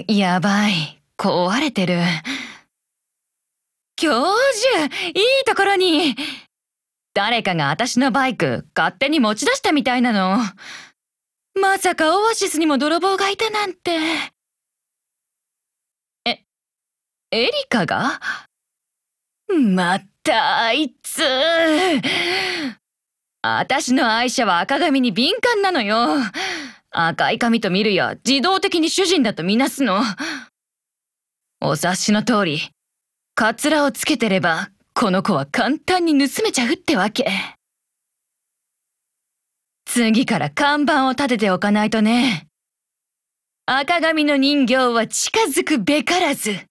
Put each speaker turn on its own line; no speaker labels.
やばい。壊れてる。教授、いいところに。誰かが私のバイク勝手に持ち出したみたいなの。まさかオアシスにも泥棒がいたなんて。エリカが？またあいつ。私の愛車は赤髪に敏感なのよ。赤い髪と見るや自動的に主人だとみなすの。お察しの通り、カツラをつけてればこの子は簡単に盗めちゃうってわけ。次から看板を立てておかないとね。赤髪の人形は近づくべからず。